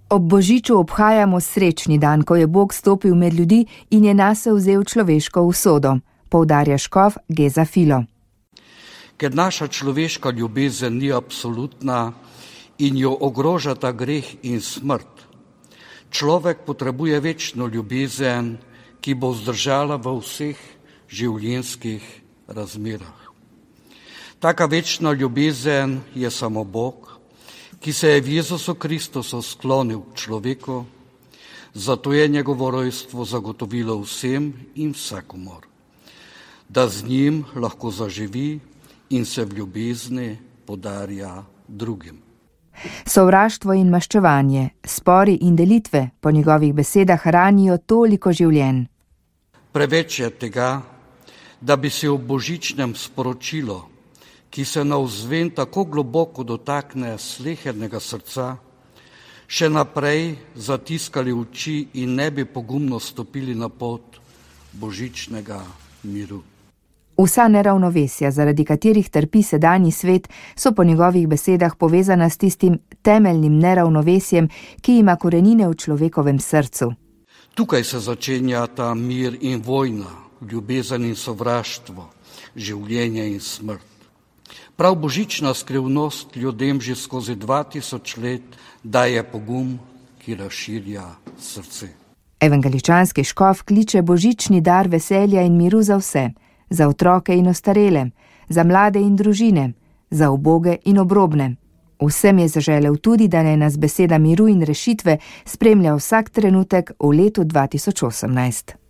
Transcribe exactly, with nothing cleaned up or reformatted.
Ob Božiču obhajamo srečni dan, ko je Bog stopil med ljudi in je nase vzel človeško usodo, poudarja škof Geza Filo. Ker naša človeška ljubezen ni absolutna in jo ogrožata greh in smrt, človek potrebuje večno ljubezen, ki bo vzdržala v vseh življenjskih razmerah. Taka večna ljubezen je samo Bog, ki se je v Jezusu Kristusu sklonil k človeku, zato je njegovo rojstvo zagotovilo vsem in vsakomor, da z njim lahko zaživi in se v ljubezni podarja drugim. Sovraštvo in maščevanje, spori in delitve po njegovih besedah ranijo toliko življenj. Preveč je tega, da bi se v božičnem sporočilu, ki se navzven tako globoko dotakne slehernega srca, še naprej zatiskali oči in ne bi pogumno stopili na pot božičnega miru. Vsa neravnovesja, zaradi katerih trpi sedanji svet, so po njegovih besedah povezana s tistim temeljnim neravnovesjem, ki ima korenine v človekovem srcu. Tukaj se začenjata mir in vojna, ljubezen in sovraštvo, življenje in smrt. Prav božična skrivnost ljudem že skozi dva tisoč let daje pogum, ki razširja srce. Evangeličanski škof kliče božični dar veselja in miru za vse, za otroke in ostarele, za mlade in družine, za uboge in obrobne. Vsem je zaželel tudi, da naj nas beseda miru in rešitve spremlja vsak trenutek v letu dva tisoč osemnajst.